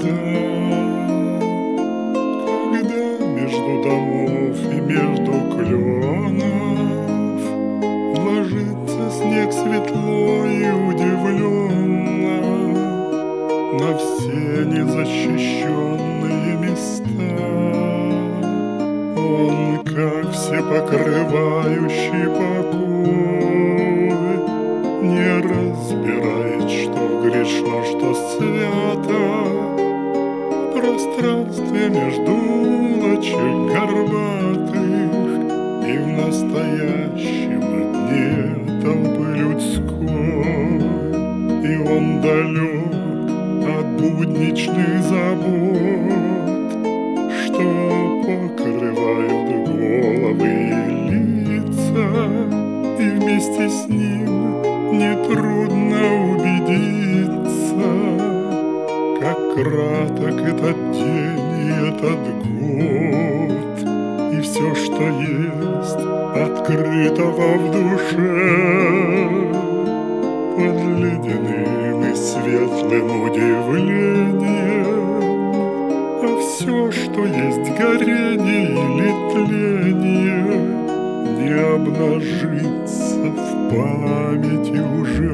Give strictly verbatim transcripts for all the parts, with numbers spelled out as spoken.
лета, когда между домов и между кленов ложится снег светло и удивленно на все незащищенные места. Он, как всепокрывающий покой, не разбирает, что грешно, что свято. В пространстве между улочек горбатых и в настоящем дне толпы людской. И он далек от будничных забот, что покрывают головы и лица, и вместе с ним нетрудно убедиться, как краток этот день и этот год, и все, что есть открытого в душе, под ледяным и светлым удивлением. А все, что есть горение или тление, не обнажится в памяти уже.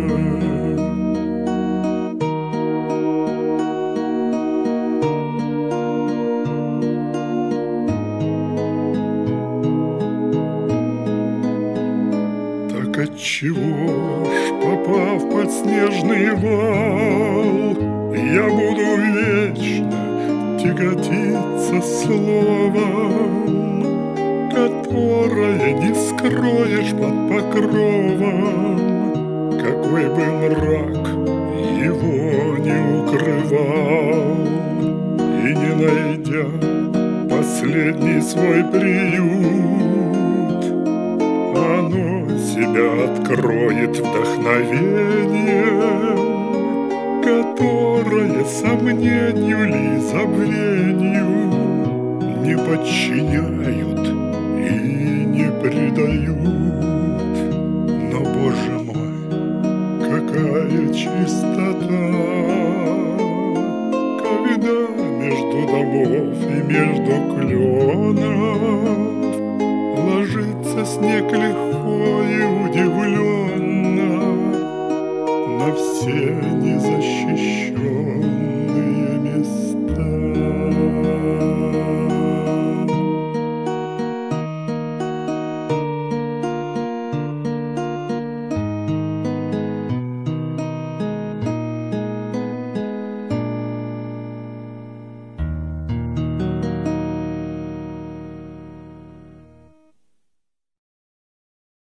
Так отчего ж, попав под снежный вал, я буду вечно тяготиться словом, которое не скроешь под покровом, какой бы мрак его не укрывал. И не найдя последний свой приют, оно себя откроет вдохновением, которое сомнению ли забвению не подчиняют и не предают. Но, Боже мой, какая чистота, когда между домов и между кленов ложится снег легко и удивленно на все независимые